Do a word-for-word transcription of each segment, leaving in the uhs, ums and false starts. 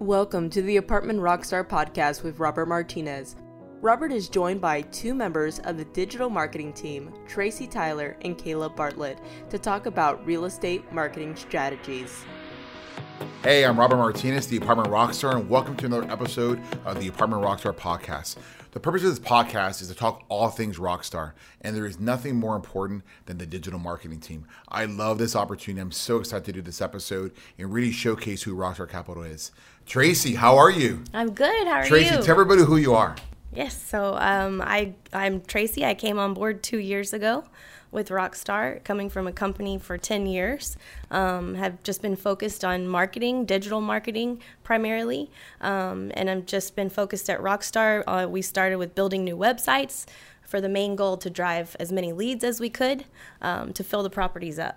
Welcome to the Apartment Rockstar podcast with Robert Martinez. Robert is joined by two members of the digital marketing team, Tracy Tyler and Caleb Bartlett, to talk about real estate marketing strategies. Hey, I'm Robert Martinez, the Apartment Rockstar, and welcome to another episode of the Apartment Rockstar podcast. The purpose of this podcast is to talk all things Rockstar, and there is nothing more important than the digital marketing team. I love this opportunity. I'm so excited to do this episode and really showcase who Rockstar Capital is. Tracy, how are you? I'm good. How are Tracy, you? Tracy, tell everybody who you are. Yes, so um, I, I'm Tracy. I came on board two years ago with Rockstar, coming from a company for ten years. Um, have just been focused on marketing, digital marketing primarily, um, and I've just been focused at Rockstar. Uh, we started with building new websites for the main goal to drive as many leads as we could um, to fill the properties up.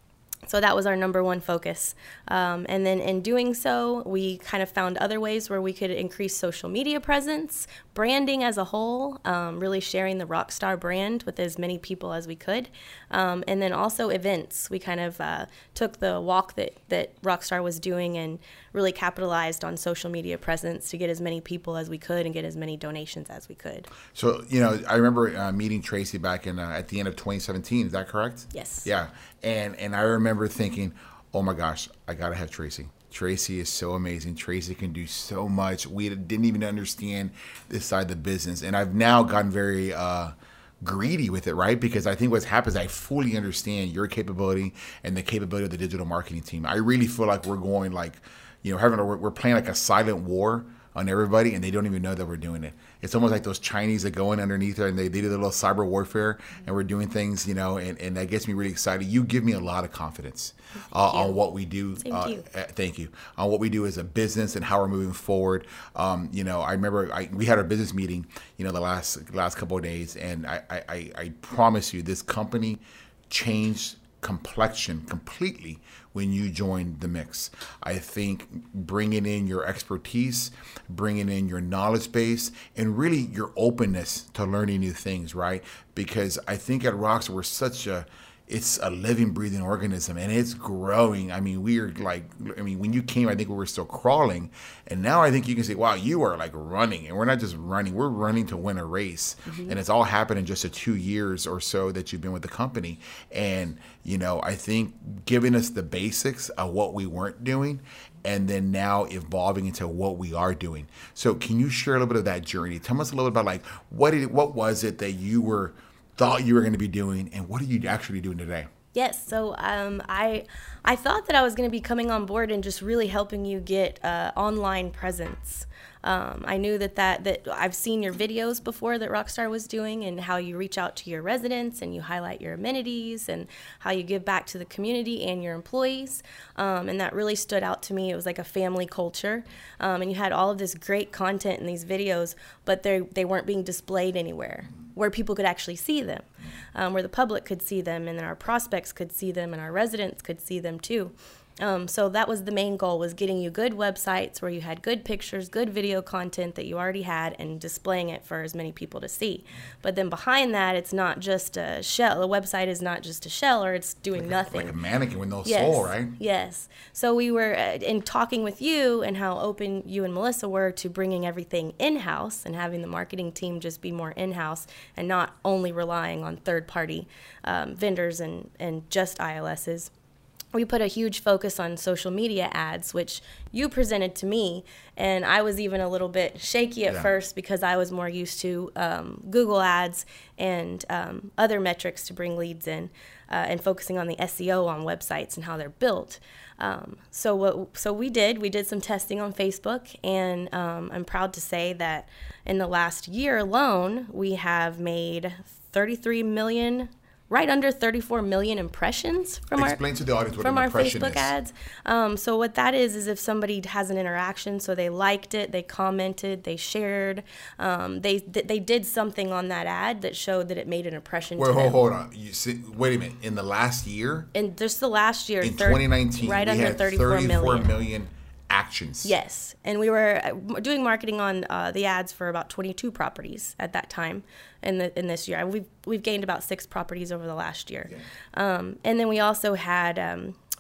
So that was our number one focus. Um, and then in doing so, we kind of found other ways where we could increase social media presence, branding as a whole, um, really sharing the Rockstar brand with as many people as we could. Um, and then also events. We kind of uh, took the walk that, that Rockstar was doing and really capitalized on social media presence to get as many people as we could and get as many donations as we could. So, you know, I remember uh, meeting Tracy back in uh, at the end of twenty seventeen. Is that correct? Yes. Yeah. And and I remember thinking, oh my gosh, I got to have Tracy. Tracy is so amazing. Tracy can do so much. We didn't even understand this side of the business. And I've now gotten very uh, greedy with it, right? Because I think what's happened is I fully understand your capability and the capability of the digital marketing team. I really feel like we're going like, you know, having a, we're playing like a silent war on everybody, and they don't even know that we're doing it. It's almost like those Chinese that go in underneath there and they, they do the little cyber warfare, and we're doing things, you know, and, and that gets me really excited. You give me a lot of confidence uh, on what we do. Thank uh, you. Uh, thank you. On what we do as a business and how we're moving forward. Um, you know, I remember I, we had our business meeting, you know, the last last couple of days, and I, I, I, I promise you this company changed complexion completely when you joined the mix. I think bringing in your expertise, bringing in your knowledge base, and really your openness to learning new things, right? Because I think at Rockstar we're such a it's a living, breathing organism, and it's growing. I mean, we are like, I mean, when you came, I think we were still crawling, and now I think you can say, wow, you are like running, and we're not just running, we're running to win a race, mm-hmm. and it's all happened in just the two years or so that you've been with the company, and, you know, I think giving us the basics of what we weren't doing, and then now evolving into what we are doing. So can you share a little bit of that journey? Tell us a little bit about like, what did, what was it that you were thought you were going to be doing, and what are you actually doing today? Yes, so um, I I thought that I was going to be coming on board and just really helping you get uh, online presence. Um, I knew that, that that I've seen your videos before that Rockstar was doing, and how you reach out to your residents and you highlight your amenities and how you give back to the community and your employees. Um, and that really stood out to me. It was like a family culture. Um, and you had all of this great content in these videos, but they they weren't being displayed anywhere where people could actually see them, um, where the public could see them, and then our prospects could see them, and our residents could see them too. Um, so that was the main goal, was getting you good websites where you had good pictures, good video content that you already had, and displaying it for as many people to see. But then behind that, it's not just a shell. The website is not just a shell, or it's doing like nothing. A, like a mannequin with no yes. soul, right? Yes. So we were, uh, in talking with you and how open you and Melissa were to bringing everything in-house and having the marketing team just be more in-house and not only relying on third-party um, vendors and, and just I L Ss. We put a huge focus on social media ads, which you presented to me, and I was even a little bit shaky at yeah. first because I was more used to um, Google ads and um, other metrics to bring leads in, uh, and focusing on the S E O on websites and how they're built. Um, so what? So we did. We did some testing on Facebook, and um, I'm proud to say that in the last year alone, we have made thirty-three million. Right under thirty-four million impressions from Explain our to the audience what from an our impression Facebook is. ads. Um, so what that is is if somebody has an interaction, so they liked it, they commented, they shared, um, they they did something on that ad that showed that it made an impression. Wait, to hold, them. hold on. You see, wait a minute. In the last year, In just the last year, in third, twenty nineteen, right we under had thirty-four million. million actions. Yes, and we were doing marketing on uh, the ads for about twenty-two properties at that time in the in this year. We've we've gained about six properties over the last year, yeah. um, and then we also had um,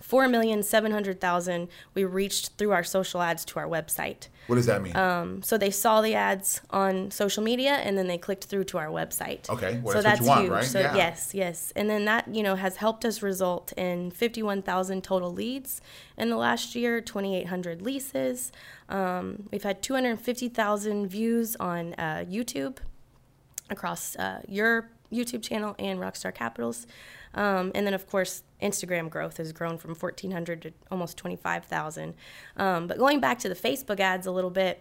four million seven hundred thousand we reached through our social ads to our website. What does that mean? Um, so they saw the ads on social media, and then they clicked through to our website. Okay, well, so that's, that's what you want, huge. right? So yeah. yes, yes, and then that you know has helped us result in fifty-one thousand total leads in the last year, twenty-eight hundred leases. Um, we've had two hundred fifty thousand views on uh, YouTube across uh, your YouTube channel and Rockstar Capitals. Um, and then, of course, Instagram growth has grown from fourteen hundred to almost twenty-five thousand. Um, but going back to the Facebook ads a little bit,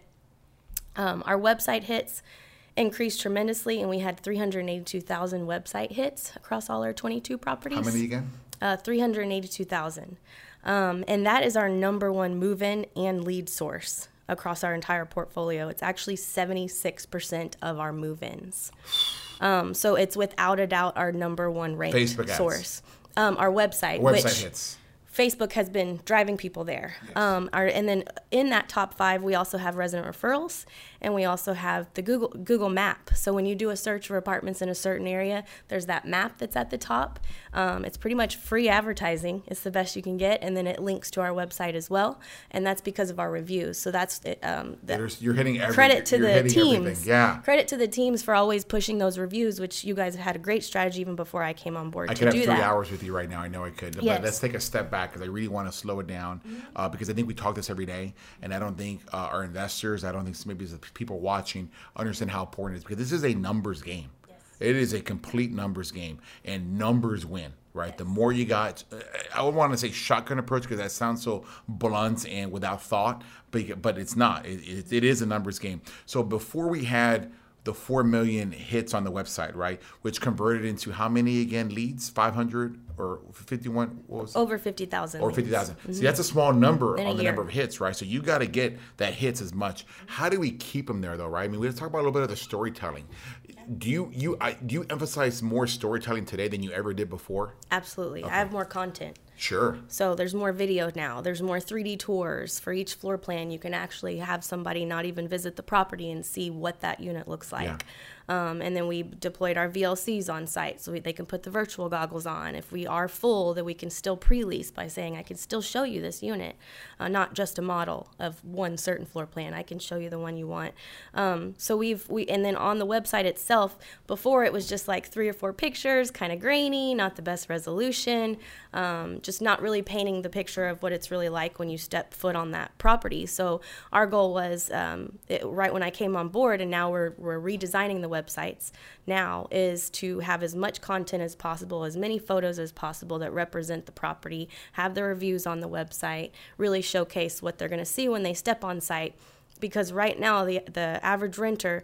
um, our website hits increased tremendously, and we had three hundred eighty-two thousand website hits across all our twenty-two properties. How many again? Uh, three hundred eighty-two thousand. Um, and that is our number one move-in and lead source across our entire portfolio. It's actually seventy-six percent of our move-ins. Um, so it's without a doubt our number one ranked Facebook ads. source. Um, our website, Website which hits. Facebook has been driving people there. Yes. Um, our, and then in that top five, we also have resident referrals, and we also have the Google Google Map. So when you do a search for apartments in a certain area, there's that map that's at the top. Um, it's pretty much free advertising. It's the best you can get, and then it links to our website as well, and that's because of our reviews. So that's um, the There's, you're hitting every, credit to you're the hitting teams. everything. Yeah. Credit to the teams for always pushing those reviews, which you guys have had a great strategy even before I came on board I to could have do three that. hours with you right now. I know I could. Yes. But let's take a step back because I really want to slow it down uh, because I think we talk this every day, and I don't think uh, our investors, I don't think maybe the people watching understand how important it is because this is a numbers game. Yes. It is a complete numbers game, and numbers win. Right, yes. The more you got, I would want to say shotgun approach because that sounds so blunt and without thought, but but it's not. It, it, it is a numbers game. So before we had the four million hits on the website, right, which converted into how many again leads? five hundred or fifty-one? What was it? Over fifty thousand. Or fifty thousand. Mm-hmm. See, that's a small number in on the year. number of hits, right? So you got to get that hits as much. How do we keep them there, though, right? I mean, we have to talk about a little bit of the storytelling. Do you you I, do you emphasize more storytelling today than you ever did before? Absolutely. Okay. I have more content. Sure. So there's more video now. There's more three D tours for each floor plan. You can actually have somebody not even visit the property and see what that unit looks like. Yeah. Um, and then we deployed our V L Cs on site so we, they can put the virtual goggles on. If we are full, that we can still pre-lease by saying, I can still show you this unit, uh, not just a model of one certain floor plan. I can show you the one you want. Um, so we've, we, and then on the website itself, before it was just like three or four pictures, kind of grainy, not the best resolution, um, just not really painting the picture of what it's really like when you step foot on that property. So our goal was, um, it, right when I came on board, and now we're, we're redesigning the websites now, is to have as much content as possible, as many photos as possible that represent the property, have the reviews on the website, really showcase what they're going to see when they step on site. Because right now, the the average renter,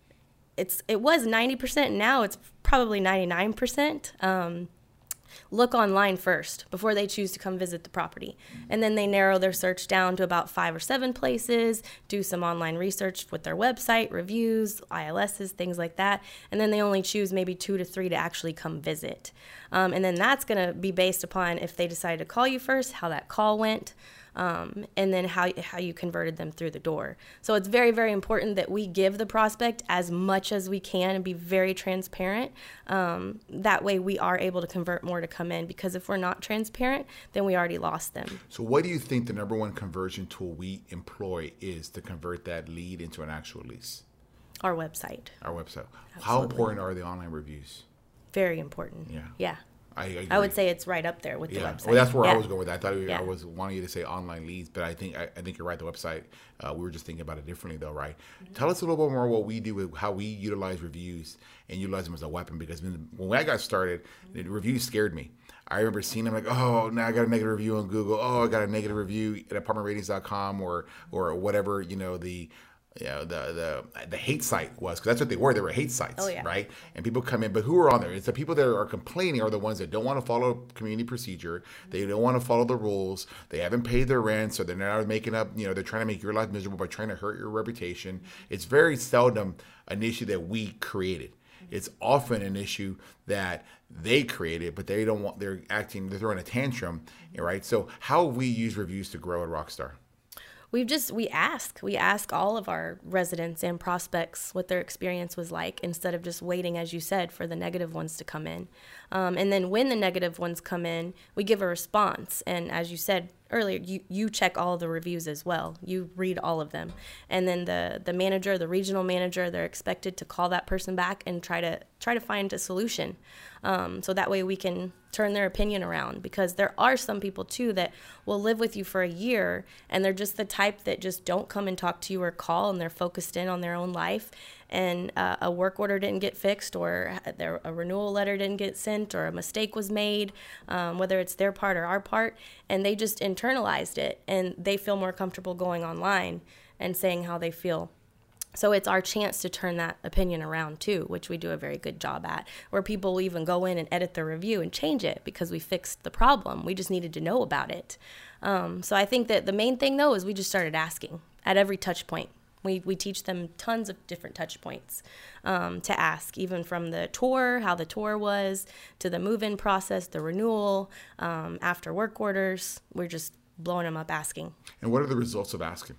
it's it was ninety percent, now it's probably ninety-nine percent. Um, look online first before they choose to come visit the property. And then they narrow their search down to about five or seven places, do some online research with their website, reviews, I L Ss, things like that. And then they only choose maybe two to three to actually come visit. Um, and then that's going to be based upon if they decide to call you first, how that call went. Um, and then how how you converted them through the door. So it's very, very important that we give the prospect as much as we can and be very transparent. Um, that way we are able to convert more to come in, because if we're not transparent, then we already lost them. So what do you think the number one conversion tool we employ is to convert that lead into an actual lease? Our website. Our website. Absolutely. How important are the online reviews? Very important. Yeah. Yeah. I, agree. I would say it's right up there with yeah. the website. Well, that's where yeah. I was going with that. I thought yeah. I was wanting you to say online leads, but I think I, I think you're right. The website, uh, we were just thinking about it differently, though, right? Mm-hmm. Tell us a little bit more what we do with how we utilize reviews and utilize them as a weapon. Because when, when I got started, mm-hmm. the reviews scared me. I remember seeing them like, oh, now I got a negative review on Google. Oh, I got a negative review at apartment ratings dot com or or whatever, you know, the. You know, the the the hate site was, because that's what they were. They were hate sites, oh, yeah. right? And people come in, but who are on there? It's the people that are complaining are the ones that don't want to follow community procedure. They don't want to follow the rules. They haven't paid their rent, so they're not making up, you know, they're trying to make your life miserable by trying to hurt your reputation. It's very seldom an issue that we created. It's often an issue that they created, but they don't want, they're acting, they're throwing a tantrum, right? So how we use reviews to grow at Rockstar? We've just, we ask, we ask all of our residents and prospects what their experience was like, instead of just waiting, as you said, for the negative ones to come in. Um, and then when the negative ones come in, we give a response. And as you said earlier, you, you check all the reviews as well. You read all of them. And then the, the manager, the regional manager, they're expected to call that person back and try to try to find a solution. Um, so that way we can turn their opinion around, because there are some people too that will live with you for a year and they're just the type that just don't come and talk to you or call, and they're focused in on their own life, and uh, a work order didn't get fixed, or there, a renewal letter didn't get sent, or a mistake was made, um, whether it's their part or our part, and they just internalized it and they feel more comfortable going online and saying how they feel. So it's our chance to turn that opinion around too, which we do a very good job at, where people will even go in and edit the review and change it because we fixed the problem. We just needed to know about it. Um, so I think that the main thing though is we just started asking at every touch point. We we teach them tons of different touch points um, to ask, even from the tour, how the tour was, to the move-in process, the renewal, um, after work orders. We're just blowing them up asking. And what are the results of asking?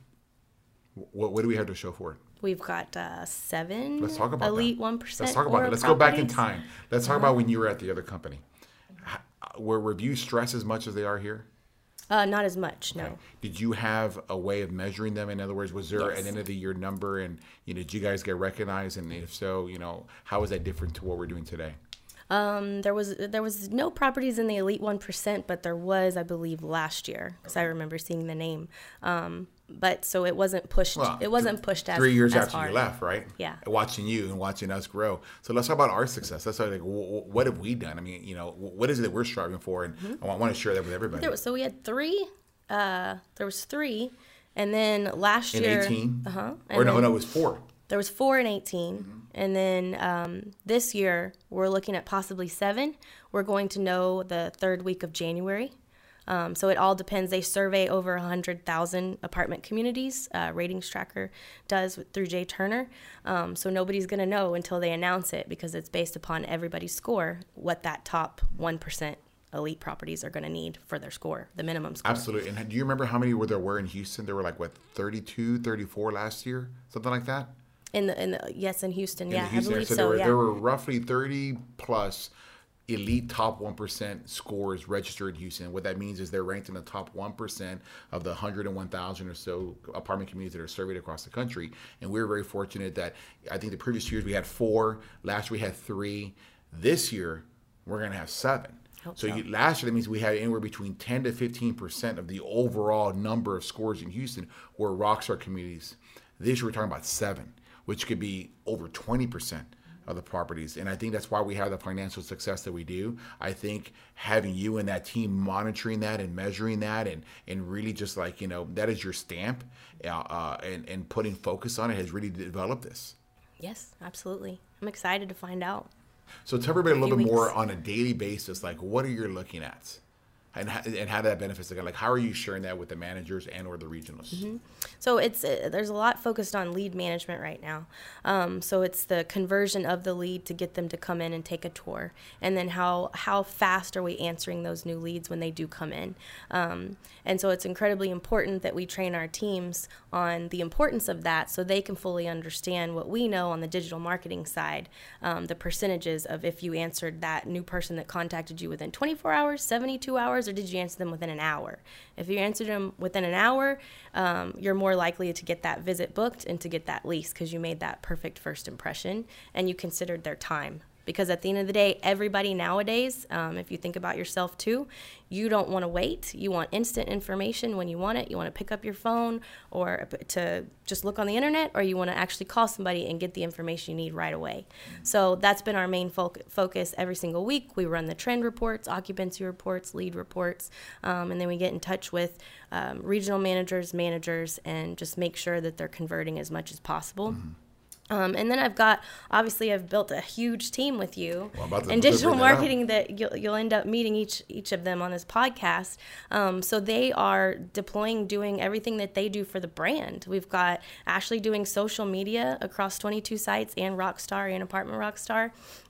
What, what do we have to show for it? We've got uh, seven Let's talk about elite that. one percent. Let's talk about it. Let's go back in properties. time. Let's talk Uh-huh. about when you were at the other company. H- Were reviews stressed as much as they are here? Uh, not as much, no. Okay. Did you have a way of measuring them? In other words, was there Yes. an end of the year number, and you know, did you guys get recognized? And if so, you know, how is that different to what we're doing today? Um, there was there was no properties in the elite one percent, but there was, I believe, last year, because I remember seeing the name. Um, but so it wasn't pushed. Well, it wasn't pushed as three years as after hard. you left, right? Yeah. Watching you and watching us grow. So let's talk about our success. Let's talk like, wh- wh- what have we done? I mean, you know, wh- what is it that we're striving for? And Mm-hmm. I want to share that with everybody. There was, so we had three. Uh, there was three, and then last In year, eighteen? uh huh. Or no, no, it was four. There was four in eighteen, and then um, this year we're looking at possibly seven. We're going to know the third week of January. Um, so it all depends. They survey over one hundred thousand apartment communities. Uh, Ratings Tracker does through Jay Turner. Um, so nobody's going to know until they announce it, because it's based upon everybody's score, what that top one percent elite properties are going to need for their score, the minimum score. Absolutely. And do you remember how many were there were in Houston? There were like, what, thirty-two, thirty-four last year? Something like that? In the, in the yes, in Houston, In yeah, the Houston I area. believe So, so. there, were, yeah. there were roughly thirty plus elite top one percent scores registered in Houston. What that means is they're ranked in the top one percent of the one hundred one thousand or so apartment communities that are surveyed across the country. And we were very fortunate that I think the previous years we had four. Last year we had three. This year we're going to have seven. Hope So so. you, last year, that means we had anywhere between ten to fifteen percent of the overall number of scores in Houston were Rockstar communities. This year, we're talking about seven, which could be over twenty percent of the properties. And I think that's why we have the financial success that we do. I think having you and that team monitoring that and measuring that and, and really just like, you know, that is your stamp uh, uh, and, and putting focus on it has really developed this. Yes, absolutely. I'm excited to find out. So tell everybody a little Few bit more weeks. on a daily basis, like what are you looking at? And how, and how that benefits the guy? Like how are you sharing that with the managers and or the regionals? Mm-hmm. So it's uh, there's a lot focused on lead management right now. Um, so it's the conversion of the lead to get them to come in and take a tour, and then how how fast are we answering those new leads when they do come in. Um, and so it's incredibly important that we train our teams on the importance of that, so they can fully understand what we know on the digital marketing side, um, the percentages of if you answered that new person that contacted you within twenty-four hours, seventy-two hours, or did you answer them within an hour? If you answered them within an hour, um, you're more likely to get that visit booked and to get that lease because you made that perfect first impression and you considered their time. Because at the end of the day, everybody nowadays, um, if you think about yourself too, you don't want to wait. You want instant information when you want it. You want to pick up your phone or to just look on the internet, or you want to actually call somebody and get the information you need right away. So that's been our main fo- focus every single week. We run the trend reports, occupancy reports, lead reports, um, and then we get in touch with um, regional managers, managers, and just make sure that they're converting as much as possible. Mm-hmm. Um, and then I've got, obviously, I've built a huge team with you Well, I'm about to- in about to digital bring that up. marketing that you'll, you'll end up meeting each each of them on this podcast. Um, so they are deploying, doing everything that they do for the brand. We've got Ashley doing social media across twenty-two sites and Rockstar and Apartment Rockstar.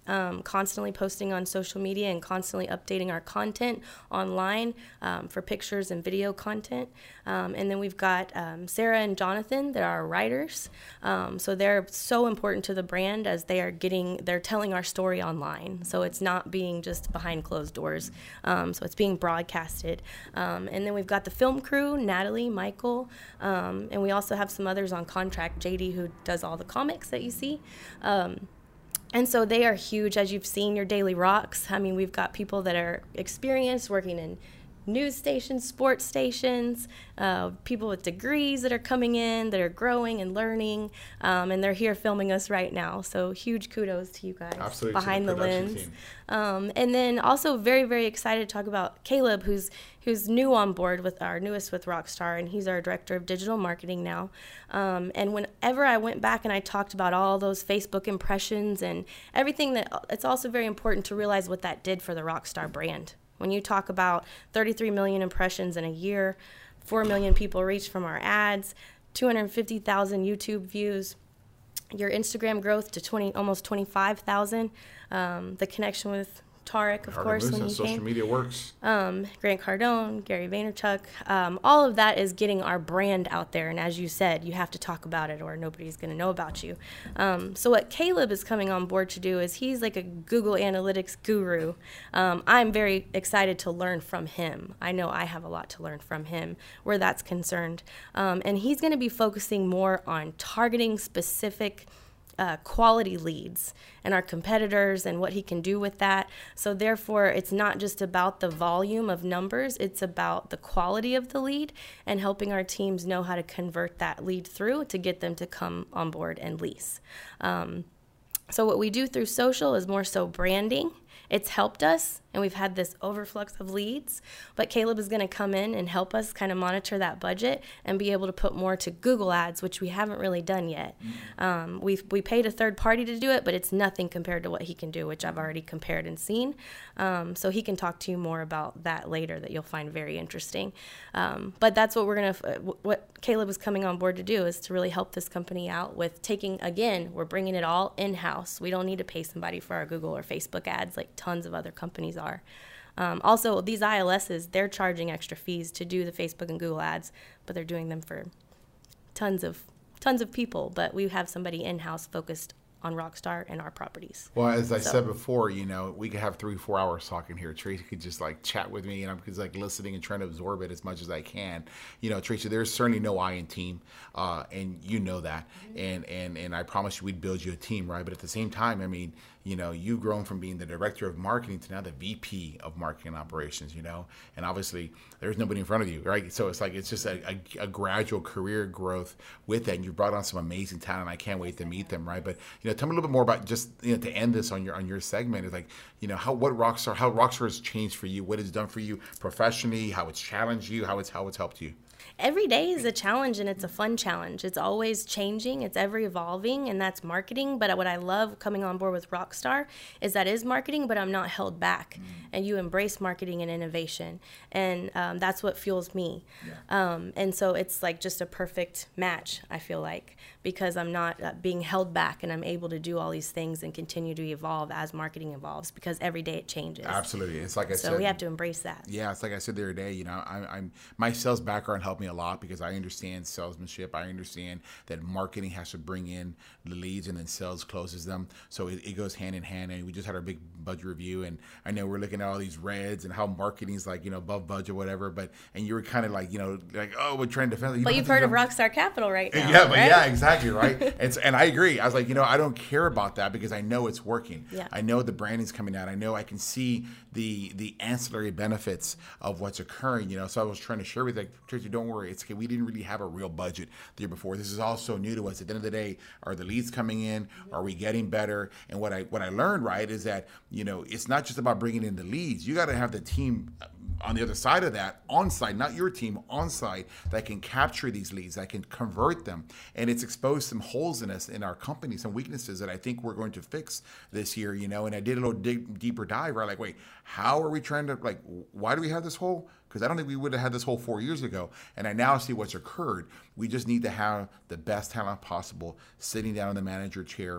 um, constantly posting on social media and constantly updating our content online um, for pictures and video content. Um, and then we've got um, Sarah and Jonathan that are our writers. Um, so they're so important to the brand as they are getting, they're telling our story online. So it's not being just behind closed doors. Um, so it's being broadcasted. Um, and then we've got the film crew, Natalie, Michael, um, and we also have some others on contract, J D, who does all the comics that you see. Um, and so they are huge, as you've seen your Daily Rocks. I mean, we've got people that are experienced working in news stations, sports stations, uh, people with degrees that are coming in, that are growing and learning, um, and they're here filming us right now. So huge kudos to you guys. Absolutely, behind the, the lens. Um, and then also very, very excited to talk about Caleb, who's who's new on board with our newest with Rockstar, and he's our director of digital marketing now. Um, and whenever I went back and I talked about all those Facebook impressions and everything, that it's also very important to realize what that did for the Rockstar brand. When you talk about thirty-three million impressions in a year, four million people reached from our ads, two hundred fifty thousand YouTube views, your Instagram growth to twenty, almost twenty-five thousand, um, the connection with Tarek, of Hard course, business, when he social came. media works. Um, Grant Cardone, Gary Vaynerchuk, um, all of that is getting our brand out there. And as you said, you have to talk about it or nobody's going to know about you. Um, so what Caleb is coming on board to do is he's like a Google Analytics guru. Um, I'm very excited to learn from him. I know I have a lot to learn from him where that's concerned. Um, and he's going to be focusing more on targeting specific Uh, quality leads and our competitors and what he can do with that. So therefore, it's not just about the volume of numbers, it's about the quality of the lead and helping our teams know how to convert that lead through to get them to come on board and lease. Um, so what we do through social is more so branding. It's helped us, and we've had this overflux of leads, but Caleb is going to come in and help us kind of monitor that budget and be able to put more to Google ads, which we haven't really done yet. Mm-hmm. Um, we we paid a third party to do it, but it's nothing compared to what he can do, which I've already compared and seen. Um, so he can talk to you more about that later that you'll find very interesting. Um, but that's what we're going to, what Caleb is coming on board to do is to really help this company out with taking, again, we're bringing it all in-house. We don't need to pay somebody for our Google or Facebook ads like tons of other companies are. Um, also, these I L Ss, they're charging extra fees to do the Facebook and Google ads, but they're doing them for tons of tons of people. But we have somebody in-house focused on Rockstar and our properties. Well, as I so. said before, you know, we could have three, four hours talking here. Tracy could just like chat with me, and I'm just like listening and trying to absorb it as much as I can. You know, Tracy, there's certainly no I in team, uh, and you know that. Mm-hmm. And and and I promise you, we'd build you a team, right? But at the same time, I mean, you know, you've grown from being the director of marketing to now the V P of marketing operations. You know, and obviously there's nobody in front of you, right? So it's like it's just a, a, a gradual career growth with that. And you've brought on some amazing talent. I can't wait to meet them, right? But you know, tell me a little bit more about just, you know, to end this on your on your segment is like, you know, how what Rockstar how Rockstar has changed for you, what it's done for you professionally, how it's challenged you, how it's how it's helped you. Every day is a challenge, and it's a fun challenge. It's always changing. It's ever evolving, and that's marketing. But what I love coming on board with Rockstar is that is marketing, but I'm not held back. Mm. And you embrace marketing and innovation, and um, that's what fuels me. Yeah. Um, and so it's like just a perfect match, I feel like, because I'm not uh, being held back, and I'm able to do all these things and continue to evolve as marketing evolves, because every day it changes. Absolutely. It's like I so said. So we have to embrace that. Yeah, it's like I said the other day, you know, I'm, I'm my sales background helped me a lot because I understand salesmanship. I understand that marketing has to bring in the leads and then sales closes them. So it, it goes hand in hand. And we just had our big budget review, and I know we're looking at all these reds and how marketing's like, you know, above budget, whatever. But and you were kind of like, you know, like, oh, we're trying to defend. You but you've heard of Rockstar Capital, right? Now, yeah, but right? yeah, exactly, right. and and I agree. I was like, you know, I don't care about that because I know it's working. Yeah. I know the branding's coming out. I know I can see the the ancillary benefits of what's occurring. You know, so I was trying to share with like, Tracy, don't worry, it's okay. We didn't really have a real budget the year before. This is all so new to us. At the end of the day, are the leads coming in? Are we getting better? And what I what I learned, right, is that, you know, it's not just about bringing in the leads. You got to have the team on the other side of that, on site, not your team, on site, that can capture these leads, that can convert them. And it's exposed some holes in us, in our company, some weaknesses that I think we're going to fix this year, you know. And I did a little dig, deeper dive, right? Like, wait, how are we trying to, like, why do we have this hole? Because I don't think we would have had this hole four years ago. And I now see what's occurred. We just need to have the best talent possible sitting down in the manager chair,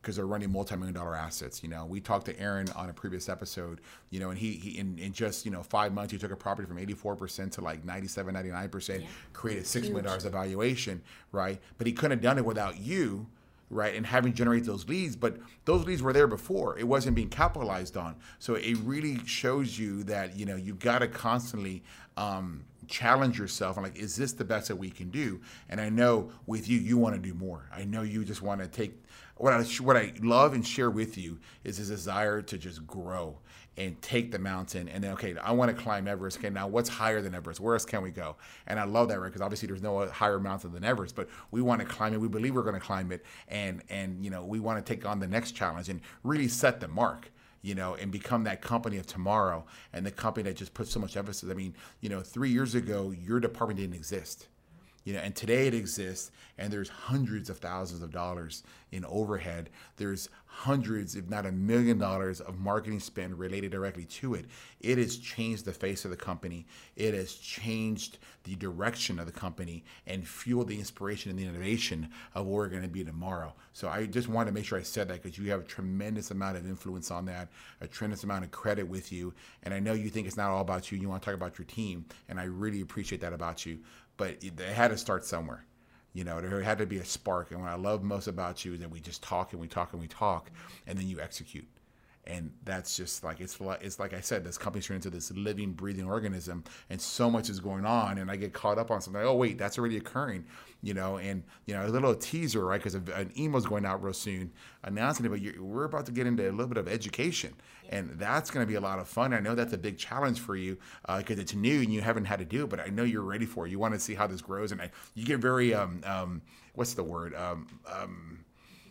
because they're running multi-million dollar assets. You know, we talked to Aaron on a previous episode, you know, and he, he in, in just, you know, five months, he took a property from eighty-four percent to like ninety-seven, ninety-nine percent, yeah. created six million dollars of valuation, right? But he couldn't have done it without you, right, and having generated those leads. But those leads were there before. It wasn't being capitalized on. So it really shows you that, you know, you've got to constantly um, challenge yourself. And like, is this the best that we can do? And I know with you, you want to do more. I know you just want to take, what I, what I love and share with you is this desire to just grow and take the mountain. And then, okay, I want to climb Everest. Okay, now what's higher than Everest? Where else can we go? And I love that, right? Because obviously there's no higher mountain than Everest, but we want to climb it. We believe we're going to climb it. And, and you know, we want to take on the next challenge and really set the mark, you know, and become that company of tomorrow and the company that just puts so much emphasis. I mean, you know, three years ago, your department didn't exist. You know, and today it exists, and there's hundreds of thousands of dollars in overhead. There's hundreds, if not a million dollars of marketing spend related directly to it. It has changed the face of the company. It has changed the direction of the company and fueled the inspiration and the innovation of where we're going to be tomorrow. So I just wanted to make sure I said that because you have a tremendous amount of influence on that, a tremendous amount of credit with you. And I know you think it's not all about you. You want to talk about your team, and I really appreciate that about you. But it had to start somewhere. You know, there had to be a spark. And what I love most about you is that we just talk and we talk and we talk, and then you execute. And that's just like, it's like, it's like I said, this company's turned into this living, breathing organism, and so much is going on. And I get caught up on something like, oh, wait, that's already occurring, you know, and, you know, a little teaser, right? Because an email's going out real soon announcing it, but you're, we're about to get into a little bit of education. And that's going to be a lot of fun. I know that's a big challenge for you because uh, it's new and you haven't had to do it, but I know you're ready for it. You want to see how this grows. And I, you get very, um, um, what's the word? Um, um,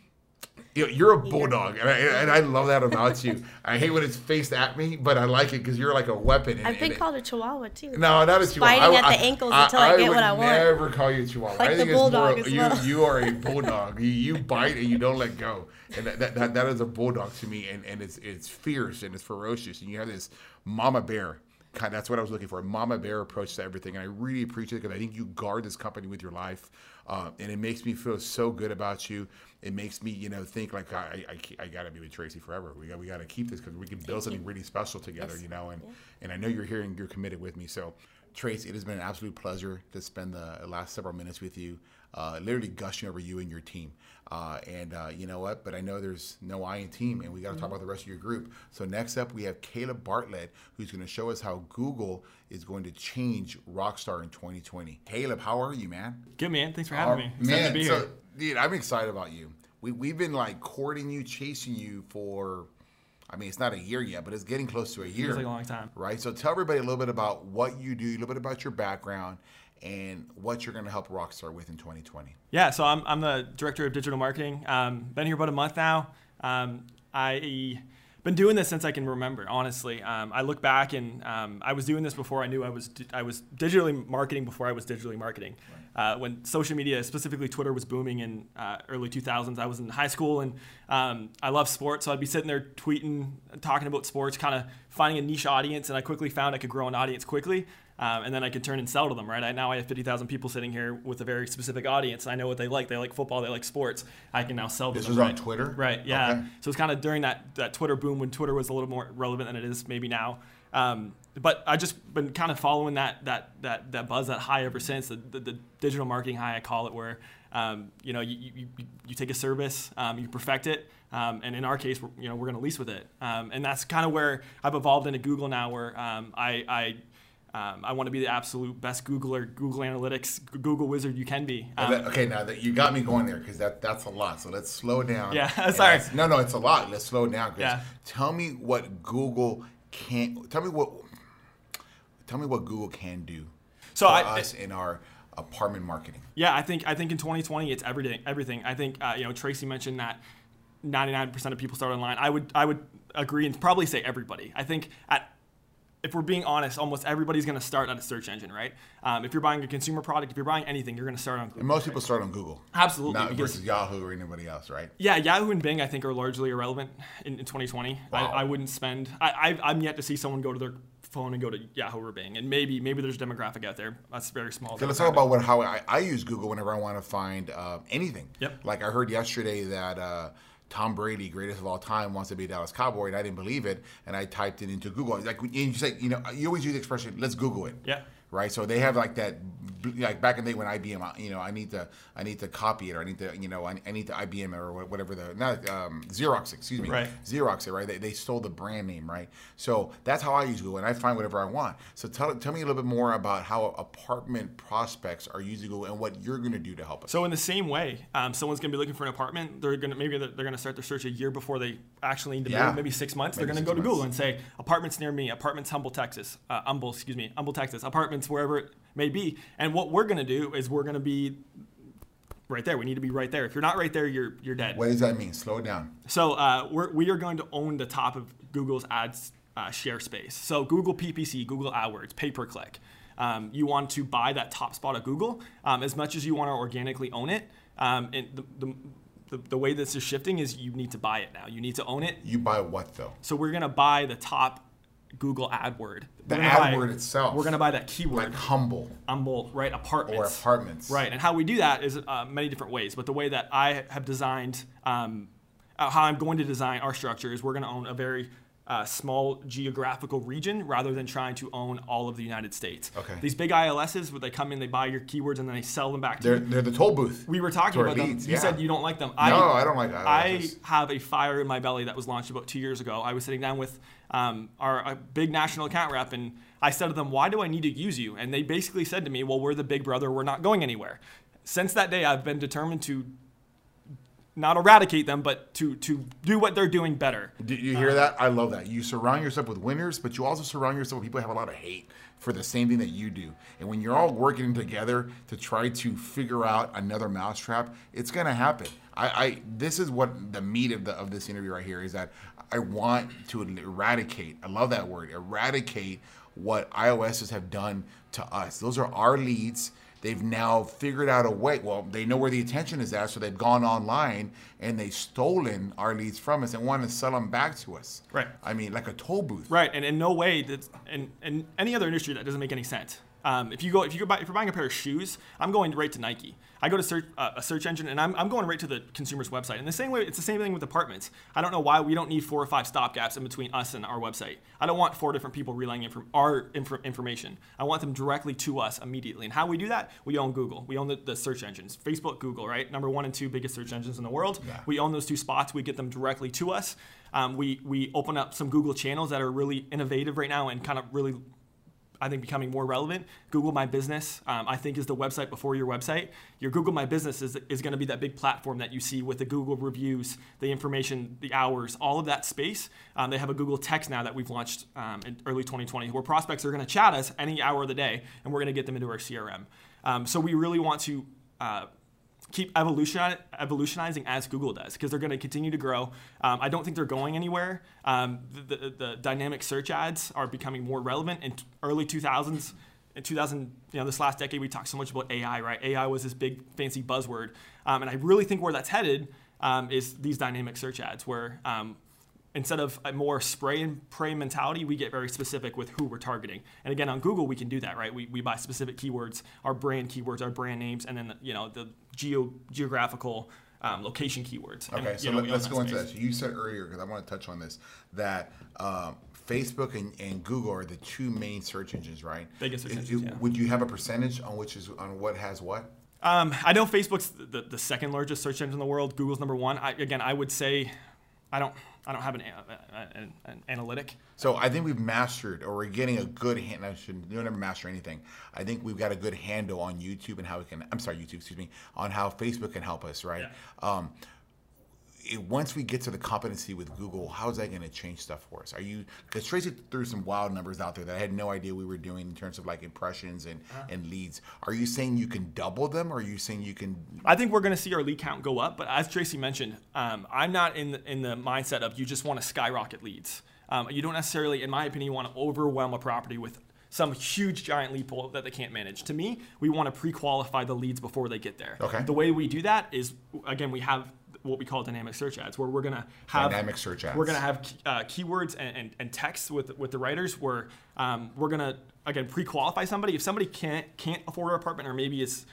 You're a bulldog, and I, and I love that about you. I hate when it's faced at me, but I like it because you're like a weapon. And, I've been and called a chihuahua, too. No, not a chihuahua. Fighting I, at the ankles I, until I, I get what I want. want. I would never call you a chihuahua. Like I think the bulldog it's as more, well. you, you are a bulldog. you, you bite and you don't let go. And that, that, that, that is a bulldog to me, and, and it's, it's fierce and it's ferocious. And you have this mama bear. Kind of, that's what I was looking for, a mama bear approach to everything. And I really appreciate it because I think you guard this company with your life. Uh, and it makes me feel so good about you. It makes me, you know, think like I I, I got to be with Tracy forever. We got we got to keep this because we can build something really special together, yes. you know. And, yeah. and I know you're here and you're committed with me. So, Tracy, it has been an absolute pleasure to spend the last several minutes with you, uh, literally gushing over you and your team. Uh, and uh, you know what? But I know there's no I in team, and we got to mm-hmm. talk about the rest of your group. So next up, we have Caleb Bartlett, who's going to show us how Google is going to change Rockstar in twenty twenty. Caleb, how are you, man? Good, man. Thanks for having uh, me. Excited man, to be so, here. Dude, I'm excited about you. We we've been like courting you, chasing you for. I mean, it's not a year yet, but it's getting close to a year. Feels like a long time. Right? So tell everybody a little bit about what you do, a little bit about your background, and what you're going to help Rockstar with in twenty twenty. Yeah, so I'm I'm the director of digital marketing. Um, been here about a month now. Um, I been doing this since I can remember. Honestly, um, I look back and um, I was doing this before I knew I was I was digitally marketing before I was digitally marketing. Right. Uh, when social media, specifically Twitter, was booming in uh, early two thousands, I was in high school and um, I love sports, so I'd be sitting there tweeting, talking about sports, kind of finding a niche audience, and I quickly found I could grow an audience quickly. Um, and then I could turn and sell to them, right? I, now I have fifty thousand people sitting here with a very specific audience. I know what they like. They like football. They like sports. I can now sell to this them. This was right? on Twitter? Right, yeah. Okay. So it's kind of during that, that Twitter boom when Twitter was a little more relevant than it is maybe now. Um, but I just been kind of following that that that that buzz, that high ever since, the, the, the digital marketing high, I call it, where um, you know you, you, you take a service, um, you perfect it, um, and in our case, we're, you know, we're going to lease with it. Um, and that's kind of where I've evolved into Google now, where um, I, I Um, I want to be the absolute best Googler, Google Analytics, Google wizard you can be. Um, that, okay, now that you got me going there because that, that's a lot. So let's slow down. Yeah, sorry. No, no, it's a lot. Let's slow down. Yeah. Tell me what Google can. Tell me what. Tell me what Google can do so for I, us in our apartment marketing. Yeah, I think I think in twenty twenty it's everything. Everything. I think uh, you know Tracy mentioned that ninety-nine percent of people start online. I would I would agree and probably say everybody. I think at if we're being honest, almost everybody's going to start at a search engine, right? Um, if you're buying a consumer product, if you're buying anything, you're going to start on Google. And most right? people start on Google. Absolutely. Not versus Yahoo or anybody else, right? Yeah, Yahoo and Bing, I think, are largely irrelevant in, in twenty twenty. Wow. I, I wouldn't spend... I, I, I'm yet to see someone go to their phone and go to Yahoo or Bing. And maybe maybe there's a demographic out there. That's very small. So let's talk about what how I, I use Google whenever I want to find uh, anything. Yep. Like I heard yesterday that... Uh, Tom Brady, greatest of all time, wants to be a Dallas Cowboy, and I didn't believe it, and I typed it into Google. Like, and you say, you know, you always use the expression, let's Google it. Yeah. Right, so they have like that, like back in the day when I B M, you know, I need to, I need to copy it, or I need to, you know, I, I need to I B M it, or whatever the, not um, Xerox, excuse me, right. Xerox it, right? They, they stole the brand name, right? So that's how I use Google, and I find whatever I want. So tell, tell me a little bit more about how apartment prospects are using Google and what you're going to do to help us. So in the same way, um, someone's going to be looking for an apartment. They're going to maybe they're, they're going to start their search a year before they actually need to yeah. move, maybe six months. Maybe they're going to go to months. Google and say apartments near me, apartments Humble, Texas, uh, Humble, excuse me, Humble, Texas, apartments wherever it may be. And what we're going to do is we're going to be right there. We need to be right there. If you're not right there, you're you're dead. What does that mean? Slow it down. So uh, we're, we are going to own the top of Google's ads uh, share space. So Google P P C, Google AdWords, pay-per-click. Um, you want to buy that top spot of Google um, as much as you want to organically own it. Um, and the, the, the, the way this is shifting is you need to buy it now. You need to own it. You buy what though? So we're going to buy the top Google AdWord. The buy, AdWord itself. We're going to buy that keyword. Like humble. Humble, right? Apartments. Or apartments. Right. And how we do that is uh, many different ways. But the way that I have designed, um, uh, how I'm going to design our structure is we're going to own a very uh, small geographical region rather than trying to own all of the United States. Okay. These big I L Ss, where they come in, they buy your keywords, and then they sell them back to They're, you. they're the toll booth. We were talking about leads, them. You yeah. said you don't like them. No, I, I don't like I L Ss. I have a fire in my belly that was launched about two years ago. I was sitting down with um, our a big national account rep, and I said to them, why do I need to use you? And they basically said to me, well, we're the big brother. We're not going anywhere. Since that day, I've been determined to not eradicate them, but to to do what they're doing better. Do you hear uh, that? I love that. You surround yourself with winners, but you also surround yourself with people who have a lot of hate for the same thing that you do. And when you're all working together to try to figure out another mousetrap, it's going to happen. I, I this is what the meat of the of this interview right here is, that I want to eradicate. I love that word, eradicate what I O Ss have done to us. Those are our leads. They've now figured out a way. Well, they know where the attention is at, so they've gone online and they've stolen our leads from us and want to sell them back to us. Right. I mean, like a toll booth. Right, and in no way that's in, in any other industry that doesn't make any sense. Um, if you go, if you go buy, if you're buying a pair of shoes, I'm going right to Nike. I go to search uh, a search engine, and I'm I'm going right to the consumer's website. And the same way, it's the same thing with apartments. I don't know why we don't need four or five stopgaps in between us and our website. I don't want four different people relaying inf- our inf- information. I want them directly to us immediately. And how we do that? We own Google. We own the, the search engines. Facebook, Google, right? Number one and two biggest search engines in the world. Yeah. We own those two spots. We get them directly to us. Um, we we open up some Google channels that are really innovative right now and kind of really, I think, becoming more relevant. Google My Business, um, I think, is the website before your website. Your Google My Business is, is going to be that big platform that you see with the Google reviews, the information, the hours, all of that space. Um, they have a Google Text now that we've launched um, in early twenty twenty, where prospects are going to chat us any hour of the day, and we're going to get them into our C R M. Um, so we really want to uh, keep evolution, evolutionizing as Google does, because they're going to continue to grow. Um, I don't think they're going anywhere. Um, the, the, the dynamic search ads are becoming more relevant. In t- early two thousands, in two thousand, you know, this last decade, we talked so much about A I, right? A I was this big fancy buzzword. Um, and I really think where that's headed um, is these dynamic search ads, where um, instead of a more spray and pray mentality, we get very specific with who we're targeting. And again, on Google, we can do that, right? We, we buy specific keywords, our brand keywords, our brand names, and then, you know, the geo geographical um, location keywords. Okay, and, so you know, let, let's go into space. that. So you said earlier, because I want to touch on this, that um, Facebook and, and Google are the two main search engines, right? Biggest search Is- engines, is- yeah. Would you have a percentage on which is on what has what? Um, I know Facebook's the, the second largest search engine in the world. Google's number one. I, again, I would say I don't I don't have an, an, an analytic. So I think we've mastered, or we're getting a good hand. I shouldn't, you don't ever master anything. I think we've got a good handle on YouTube and how we can. I'm sorry, YouTube. Excuse me. On how Facebook can help us, right? Yeah. Um, it, once we get to the competency with Google, how is that going to change stuff for us? Are you? Because Tracy threw some wild numbers out there that I had no idea we were doing in terms of like impressions and Uh-huh. and leads. Are you saying you can double them, or are you saying you can? I think we're going to see our lead count go up, but as Tracy mentioned, um, I'm not in the, in the mindset of you just want to skyrocket leads. Um, you don't necessarily, in my opinion, want to overwhelm a property with some huge giant lead pool that they can't manage. To me, we want to pre-qualify the leads before they get there. Okay. The way we do that is, again, we have what we call dynamic search ads, where we're going to have Dynamic search ads. We're going to have uh, keywords and, and, and text with with the writers, where um, we're going to again pre-qualify somebody. If somebody can't can't afford our apartment, or maybe is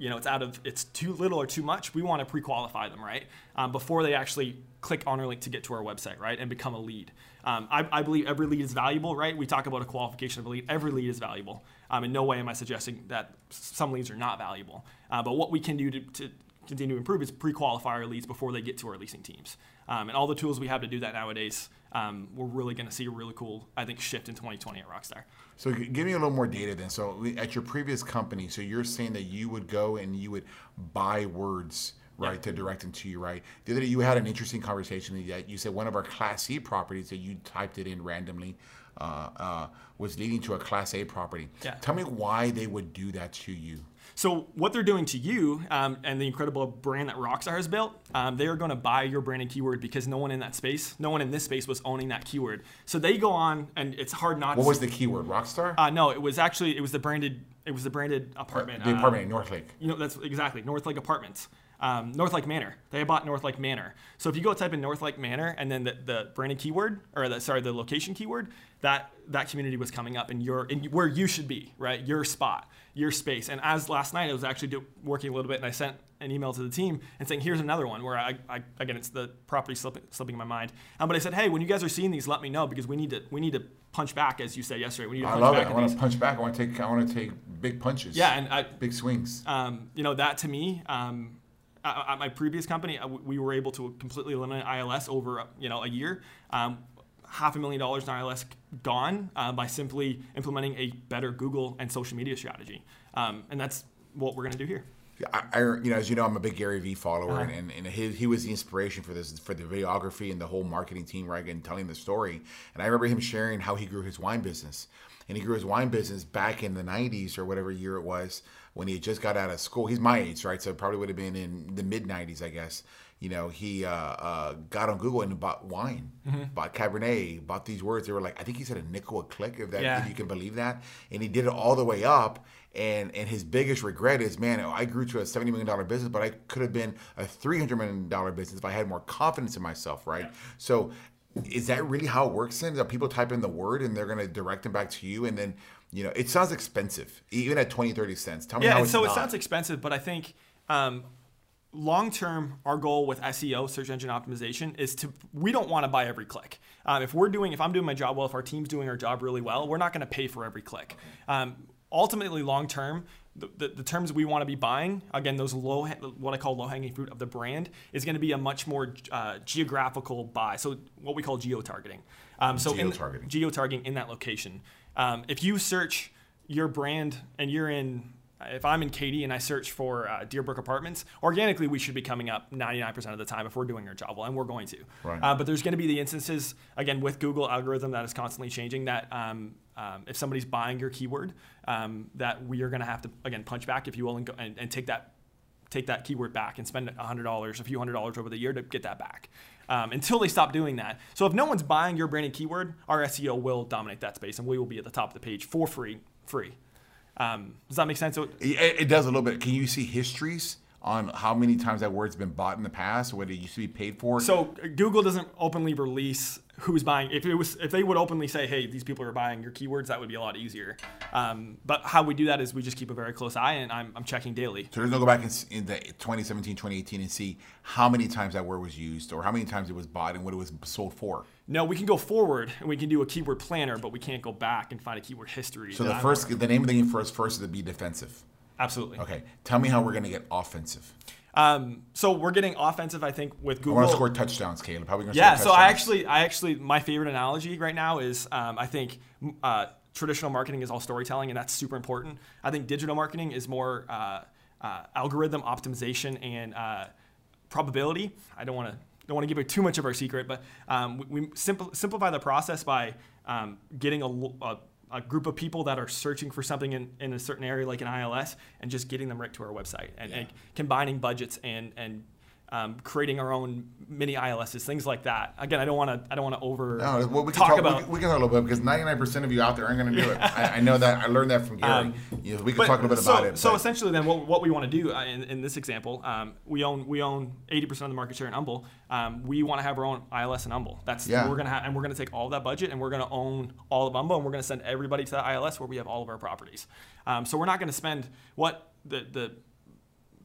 you know, it's out of, it's too little or too much, we want to pre-qualify them, right? Um, before they actually click on our link to get to our website, right? And become a lead. Um, I, I believe every lead is valuable, right? We talk about a qualification of a lead. Every lead is valuable. Um, in no way am I suggesting that some leads are not valuable. Uh, but what we can do to, to continue to improve is pre-qualify our leads before they get to our leasing teams. Um, and all the tools we have to do that nowadays, um, we're really going to see a really cool, I think, shift in twenty twenty at Rockstar. So give me a little more data then. So at your previous company, so you're saying that you would go and you would buy words, right, yep. to direct them to you, right? The other day you had an interesting conversation that you said one of our Class C properties that you typed it in randomly uh, uh, was leading to a Class A property. Yeah. Tell me why they would do that to you. So what they're doing to you um, and the incredible brand that Rockstar has built, um, they are going to buy your brand and keyword because no one in that space, no one in this space was owning that keyword. So they go on, and it's hard not. What to was the keyword? Rockstar? Uh, no, it was actually it was the branded it was the branded apartment. The apartment in um, Northlake. You know, that's exactly Northlake Apartments. Um, Northlake Manor. They bought Northlake Manor. So if you go type in Northlake Manor and then the, the branded keyword, or the, sorry, the location keyword, that that community was coming up in your in where you should be, right? Your spot, your space. And as last night, I was actually do, working a little bit, and I sent an email to the team and saying, here's another one where I, I again, it's the property slipping, slipping in my mind. Um, but I said, hey, when you guys are seeing these, let me know because we need to we need to punch back, as you said yesterday. We need to I punch love back it. I want these. to punch back. I want to take. I want to take big punches. Yeah, and I, big swings. Um, you know, that to me. Um, At my previous company, we were able to completely eliminate I L S over, you know, a year. Um, half a million dollars in I L S gone uh, by simply implementing a better Google and social media strategy, um, and that's what we're going to do here. I, I, you know, as you know, I'm a big Gary Vee follower, Uh-huh. and, and he, he was the inspiration for this, for the videography and the whole marketing team, right, and telling the story. And I remember him sharing how he grew his wine business. And he grew his wine business back in the nineties or whatever year it was when he had just got out of school. He's my age, right? So it probably would have been in the mid nineties, I guess. You know, he uh, uh, got on Google and bought wine, mm-hmm. bought Cabernet, bought these words. They were like, I think he said a nickel a click, if that, yeah. if you can believe that. And he did it all the way up. And and his biggest regret is, man, I grew to a seventy million dollars business, but I could have been a three hundred million dollars business if I had more confidence in myself, right? Yeah. So is that really how it works then? That people type in the word and they're going to direct them back to you? And then, you know, it sounds expensive, even at twenty, thirty cents. Tell me yeah, how and it's so not. It sounds expensive, but I think um, long-term, our goal with S E O, search engine optimization, is to, we don't want to buy every click. Um, if we're doing, if I'm doing my job well, if our team's doing our job really well, we're not going to pay for every click. Um, ultimately, long-term, The, the, the terms we want to be buying, again, those low, what I call low-hanging fruit of the brand, is going to be a much more uh, geographical buy. So what we call geo-targeting. Um, so Geo-targeting. In, geo-targeting in that location. Um, if you search your brand and you're in, if I'm in Katy and I search for uh, Deerbrook Apartments, organically we should be coming up ninety-nine percent of the time if we're doing our job well, and we're going to. Right. Uh, but there's going to be the instances, again, with Google algorithm that is constantly changing, that um, um, if somebody's buying your keyword, um, that we are going to have to, again, punch back, if you will, and, go, and, and take that take that keyword back and spend one hundred dollars, a few hundred dollars over the year to get that back. Um, until they stop doing that. So if no one's buying your branded keyword, our S E O will dominate that space, and we will be at the top of the page for free. Free. Um, does that make sense? So, it, it does a little bit. Can you see histories on how many times that word's been bought in the past, or what it used to be paid for? So Google doesn't openly release who's buying. If it was, if they would openly say, "Hey, these people are buying your keywords," that would be a lot easier. Um, but how we do that is we just keep a very close eye, and I'm, I'm checking daily. So there's no go back in, in the twenty seventeen, twenty eighteen and see how many times that word was used, or how many times it was bought, and what it was sold for. No, we can go forward and we can do a keyword planner, but we can't go back and find a keyword history. So the first, the name of the game first, first is to be defensive. Absolutely. Okay. Tell me how we're going to get offensive. Um, so we're getting offensive, I think, with Google. I want to score touchdowns, Caleb. How are we going to yeah, score so touchdowns? I actually, I actually, my favorite analogy right now is um, I think uh, traditional marketing is all storytelling, and that's super important. I think digital marketing is more uh, uh, algorithm optimization and uh, probability. I don't want to don't want to give away too much of our secret, but um, we, we simpl- simplify the process by um, getting a, a a group of people that are searching for something in, in a certain area like an I L S, and just getting them right to our website, and, yeah. and combining budgets and and um, creating our own mini I L Ss, things like that. Again, I don't want to I don't want to over no, well, we can talk, talk about. We can, we can talk a little bit, because ninety-nine percent of you out there aren't going to do it. I, I know that. I learned that from Gary. Um, you know, we can but, talk a little bit so, about it. So but. essentially, then what, what we want to do uh, in, in this example, um, we own we own eighty percent of the market share in Humble. Um, we want to have our own I L S in Humble. That's yeah. we're gonna have, and we're gonna take all of that budget, and we're gonna own all of Humble, and we're gonna send everybody to that I L S where we have all of our properties. Um, so we're not gonna spend what the the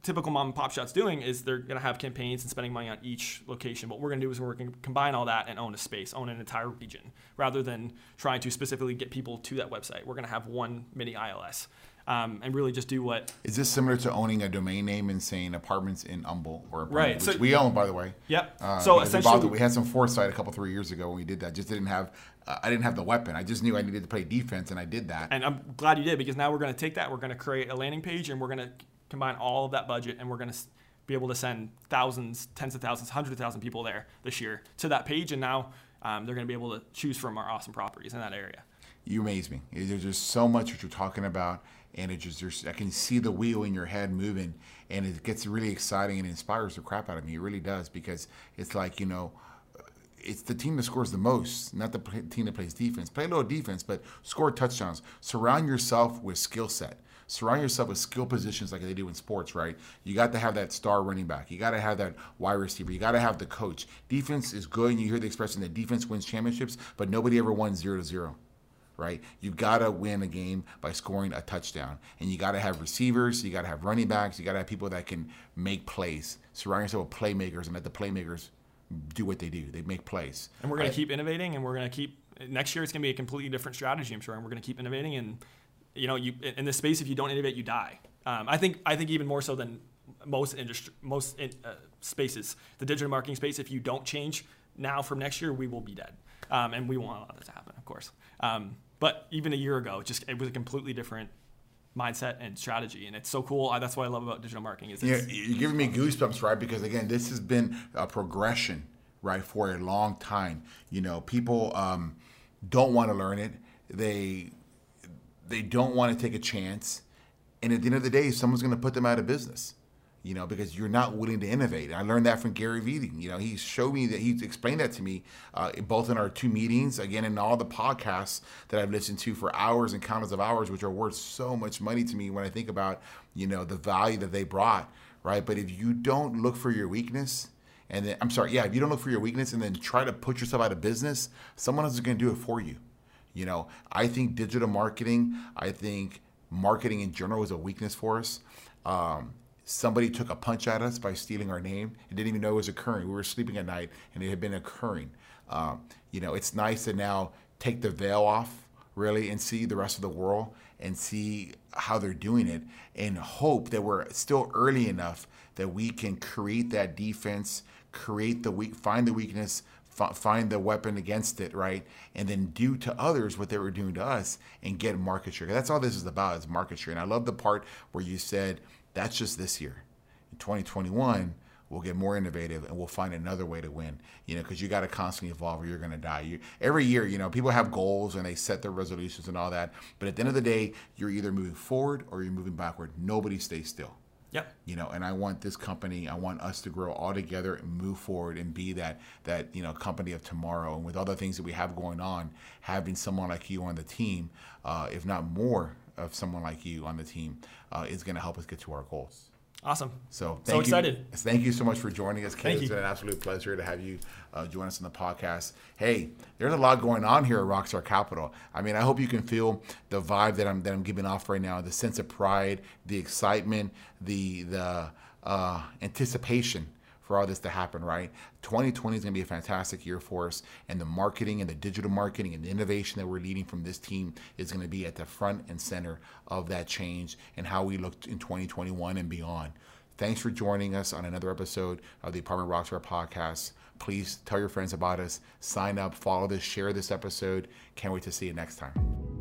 typical mom and pop shop's doing is they're going to have campaigns and spending money on each location. What we're going to do is we're going to combine all that and own a space, own an entire region, rather than trying to specifically get people to that website. We're going to have one mini I L S. Um, and really just do what... Is this similar to owning a domain name and saying apartments in Humble or apartment, right? Which so, we own, by the way. Yep. Uh, so essentially, we, we had some foresight a couple three years ago when we did that. Just didn't have, uh, I didn't have the weapon. I just knew I needed to play defense, and I did that. And I'm glad you did, because now we're going to take that, we're going to create a landing page, and we're going to combine all of that budget, and we're going to be able to send thousands, tens of thousands, hundreds of thousand people there this year to that page, and now um, they're going to be able to choose from our awesome properties in that area. You amaze me. There's just so much that you're talking about, and it just there's, I can see the wheel in your head moving, and it gets really exciting and inspires the crap out of me. It really does, because it's like, you know, it's the team that scores the most, not the team that plays defense. Play a little defense, but score touchdowns. Surround yourself with skill set. Surround yourself with skill positions like they do in sports, right? You got to have that star running back. You got to have that wide receiver. You got to have the coach. Defense is good, and you hear the expression that defense wins championships, but nobody ever won zero to zero. Right? You've got to win a game by scoring a touchdown. And you got to have receivers, you got to have running backs, you got to have people that can make plays. Surround yourself with playmakers and let the playmakers do what they do. They make plays. And we're going I, to keep innovating, and we're going to keep, next year it's going to be a completely different strategy, I'm sure, and we're going to keep innovating. And, you know, you in this space, if you don't innovate, you die. Um, I think I think even more so than most industry, most in, uh, spaces, the digital marketing space, if you don't change now from next year, we will be dead. Um, and we won't allow that to happen, of course. Um, But even a year ago, just it was a completely different mindset and strategy, and it's so cool. I, that's what I love about digital marketing. Is yeah, you're giving me goosebumps, right? Because again, this has been a progression, right, for a long time. You know, people um, don't want to learn it. They they don't want to take a chance, and at the end of the day, someone's going to put them out of business. You know, because you're not willing to innovate. I learned that from Gary Vee. You know, he showed me that, he explained that to me, uh, both in our two meetings, again, in all the podcasts that I've listened to for hours and countless of hours, which are worth so much money to me when I think about, you know, the value that they brought, right? But if you don't look for your weakness, and then, I'm sorry, yeah, if you don't look for your weakness and then try to put yourself out of business, someone else is going to do it for you. You know, I think digital marketing, I think marketing in general is a weakness for us. Um, Somebody took a punch at us by stealing our name and didn't even know it was occurring. We were sleeping at night and it had been occurring. Um, you know, it's nice to now take the veil off, really, and see the rest of the world and see how they're doing it, and hope that we're still early enough that we can create that defense, create the weak, find the weakness, f- find the weapon against it, right? And then do to others what they were doing to us and get market share. That's all this is about, is market share. And I love the part where you said, that's just this year. In twenty twenty-one, we'll get more innovative and we'll find another way to win. You know, because you got to constantly evolve or you're going to die. You, every year, you know, people have goals and they set their resolutions and all that. But at the end of the day, you're either moving forward or you're moving backward. Nobody stays still. Yep. You know, and I want this company, I want us to grow all together and move forward and be that, that you know, company of tomorrow. And with all the things that we have going on, having someone like you on the team, uh, if not more of someone like you on the team, uh, is going to help us get to our goals. Awesome. So thank so you. excited. Thank you so much for joining us, Kate. Thank It's you. been an absolute pleasure to have you uh, join us on the podcast. Hey, there's a lot going on here at Rockstar Capital. I mean, I hope you can feel the vibe that I'm that I'm giving off right now, the sense of pride, the excitement, the the uh, anticipation for all this to happen, right? twenty twenty is going to be a fantastic year for us, and the marketing and the digital marketing and the innovation that we're leading from this team is going to be at the front and center of that change and how we look in twenty twenty-one and beyond. Thanks for joining us on another episode of the Apartment Rockstar Podcast. Please tell your friends about us, sign up, follow this, share this episode. Can't wait to see you next time.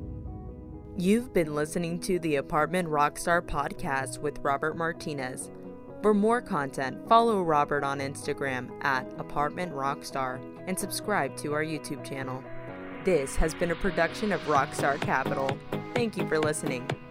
You've been listening to the Apartment Rockstar Podcast with Robert Martinez. For more content, follow Robert on Instagram at Apartment Rockstar and subscribe to our YouTube channel. This has been a production of Rockstar Capital. Thank you for listening.